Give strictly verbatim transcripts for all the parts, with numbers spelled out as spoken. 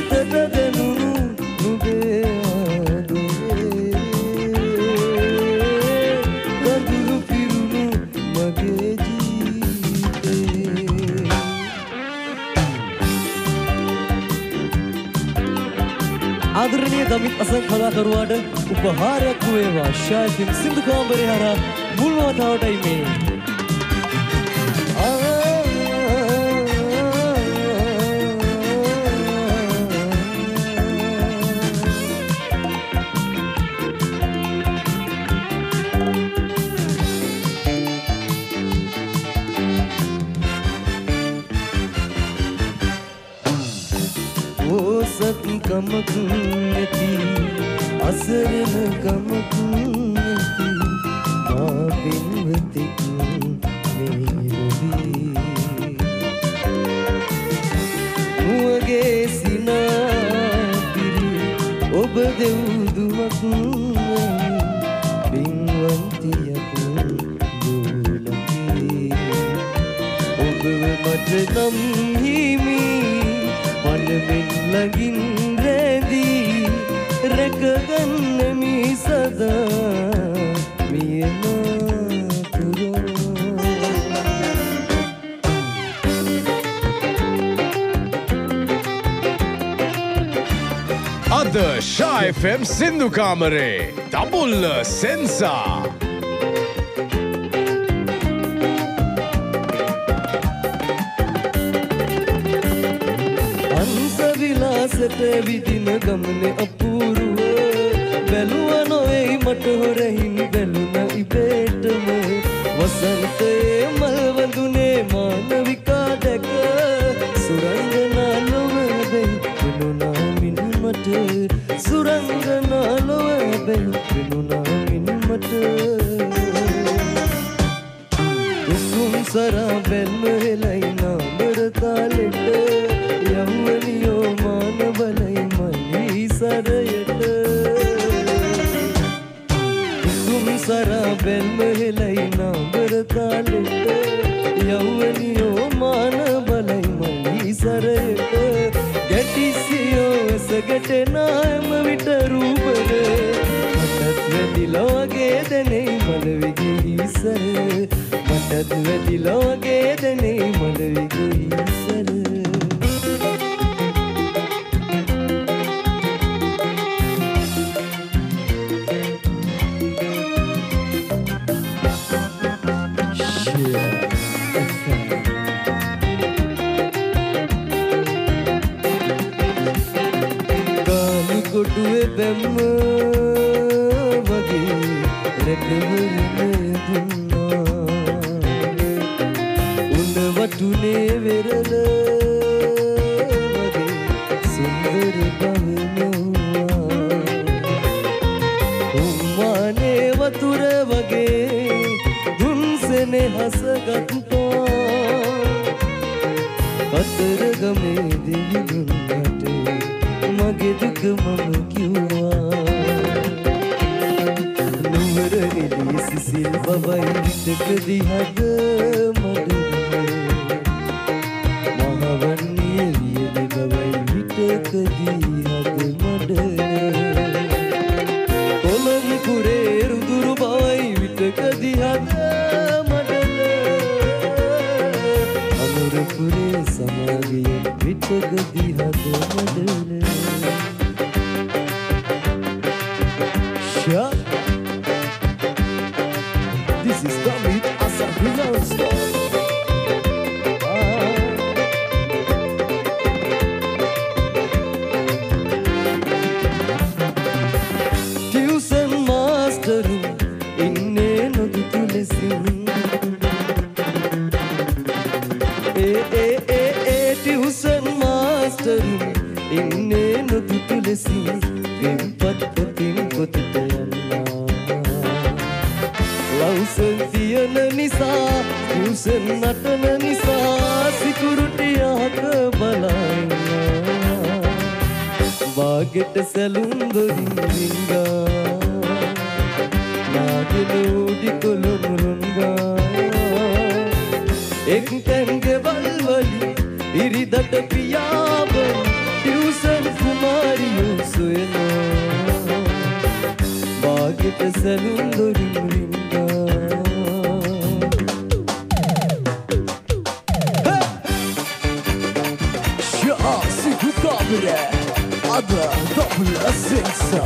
සිතට දැනුණු නුඹේ ආදරේ කඳුළු පිරුණු මගේ ජීවිතේ. ආදරණීය දමිත් අසං කලාකරුවාට උපහාරයක් වේවා. ශායෆිම් සින්දු කාමරේ හරහා මුල් වතාවටයි මේ. කමක් නැති අසරණ කමක් නැති මා පින්වතෙක් මේ ලොවේ මුවගේ සිනාපිරි ඔබ දෙව්දුමක් පින්වන්තියක් දුලකේ ඔබ මට නම් හිමි මනමින් ළඟින් රැඳී රැකගන්න මී සදා මියන අද ෂා එෆ් එම් සින්දු කාමරේ දඹුල්ල සෙන්සා විලාසට විදින ගමන අපූරුව බැලුව නොවේ මට හොරහින් බැලුන ඉබේටම වසන්තයේ මල් වඳුනේ මානවිකා දැක සුරංගනා ලොව වෙනුනා මින් මට සුරංගනා ලොව වෙනුනා මින් මට උසුම් සරා බැල්ම හෙලයි නාමර තාලෙට යව්වනියෝ මාන බලයි මලී සරයට උසුම් සරා බැල්ම හෙලයි නාමර තාලෙට යව්වනියෝ මාන බලයි මලී සරයට ගැටිසියෝ එසගට නායම විට රූපර මටත් වැදිලා වගේ දැනෙයි මලවිගේ ඉසර මටත් වැදිලා වගේ දැනෙයි මලවිගේ ඉසර කොටුවේ බැම්ම වගේ රැකවරණ දුන්නා උන වටුනේ වෙරළ වගේ සුන්දර බවනවා උම්මානේ වතුර වගේ දුන්සෙනේ හසගත්තා කතරගමේ දිවිදුන්නට මගේ දුක මම කිව්වා නුවර එළිය සිසිල් බවයි විටකදී හද මඩ මහවන්නේ වියලි බවයි විටකදී හද මඩ කොළඹ කුරේ රුදුරු බවයි විටකදී හද මඩල අනුරපුරේ සමාගිය විටකදී හද මඩල This is Damit Asal Bilangsta. Tuition master inne nodutu lesin. Eh eh eh eh tuition master inne nodutu lesin. Vimpat potin potita. ලව්සන් තියන නිසා ටියුෂන් නටන නිසා සිකුරුටියක බලන්න වාගෙට සැලුම් දොරින් රිංගා නාගෙන උඩි කොළුන් රුංගා එක් තැන් ගෙවල් වලින් ඉරිදට පියාඹන ටියුෂන් මාරියෝ සොයනවා බාගෙට සැලුම් දොරින් වින්දා Sindu Camere Ada Double Sensa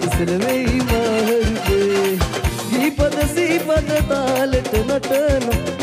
Natan